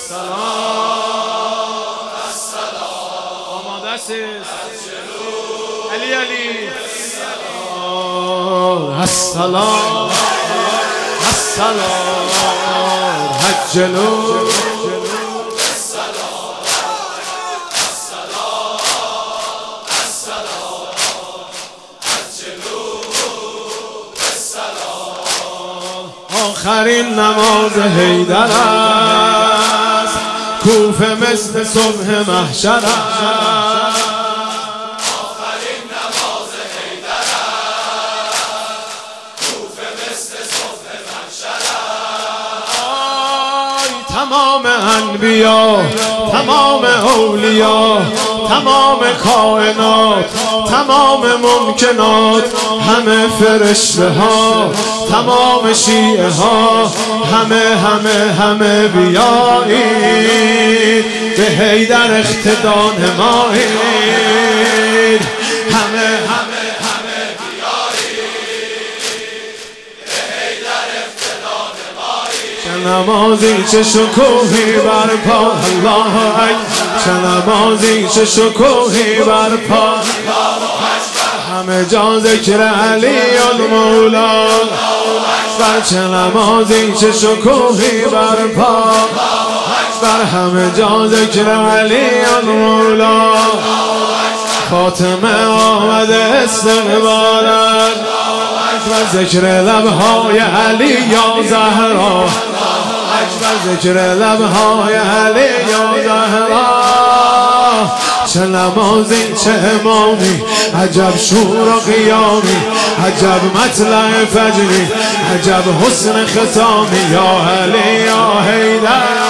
آماده است علی علی السلام السلام هجلو آخرین نماز حیدر است، کوفه مثل صبح محشر است. آخرین نماز حیدر است، کوفه مثل صبح محشر است. آی تمام انبیا، تمام اولیا، تمام کائنات، تمام ممکنات، همه فرشته ها، تمام شیعه ها، همه بیایید به حیدر اقتدا نمایید. همه چه نمازی چه شکوهی برپا، الله اکبر. چه نمازی چه شکوهی برپا، همه جا ذکر علی المولا. بر چه نمازی چه شکوهی برپا، بر همه جا ذکر علی المولا. فاطمه آمده استقبالت و ذکر لبهای علی یا زهرا، و ذکر لبهای علی یا زهرا. چه نمازی چه امامی، عجب شور و قیامی، عجب مطلع فجری، عجب حسن ختامی. یا علی یا حیدر